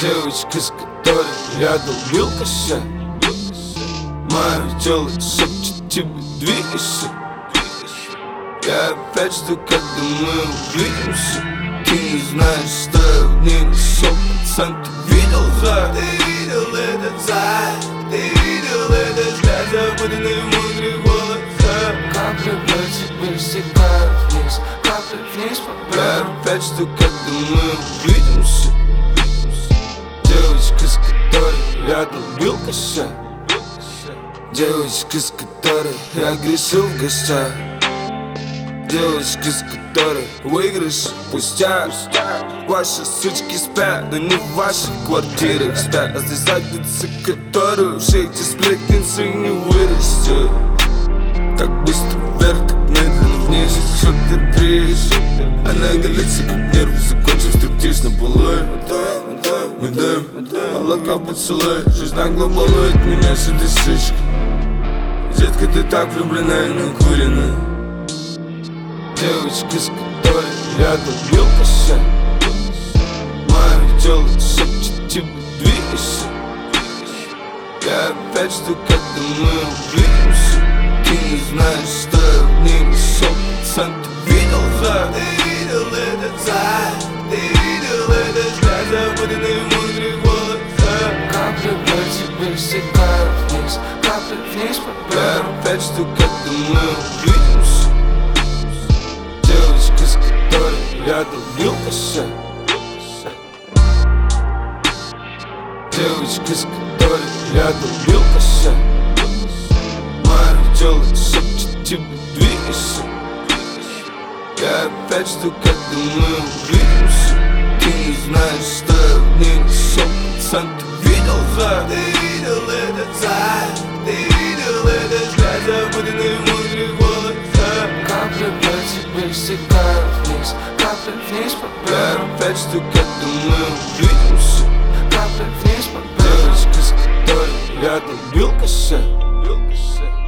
Девочка, с которой я долбил кося, мое тело шепчет тебе двигайся. Я опять жду, когда мы увидимся. Ты не знаешь, что я в ней нашел, пацан, ты видел за? Ты видел этот зай, ты видел этот взгляд, запутанный в мудрых волосах. Капли по тебе стекают вниз, капли вниз по Я бедрам. опять жду, когда мы увидимся. Девочка, с которой я долбил кося, девочка, с которой я грешил в гостях, девочка, с которой выигрыш пустяк. Ваши сучки спят, но не в ваших квартирах спят, а здесь задницы, которые все эти сплетницы не вырастет. Как быстро вверх, так медленно вниз, шутер-приз. Она голится, как нервы, закончив стриптиз на полу. Мы даем молоко поцелуй, жизнь нагло балует меня с этой сучкой. Детка, ты так влюблена и накурена. Девочка, с которой я долбил кося, мое тело шепчет тебе двигайся. Я опять жду, когда мы увидимся. Ты не знаешь, что я в ней нашел, пацан, ты видел за? Ты видел этот зай, ты видел этот взгляд, запутанный в мудрых волосах. Капли по тебе стекают вниз, капли вниз по Я бедрам. опять жду, когда мы увидимся. Девочка, с которой я долбил кося, девочка, с которой я долбил кося, мое тело шепчет тебе двигайся. Я опять жду, когда мы увидимся. Ты не знаешь, что я в ней нашел, пацан, ты видел за? Ты видел этот зай, ты видел этот взгляд, запутанный в мудрых волосах. Капли по тебе стекают вниз, капли вниз по Я бедрам. опять жду, когда мы увидимся. Капли вниз по бедрам. Девочка, с которой я долбил кося.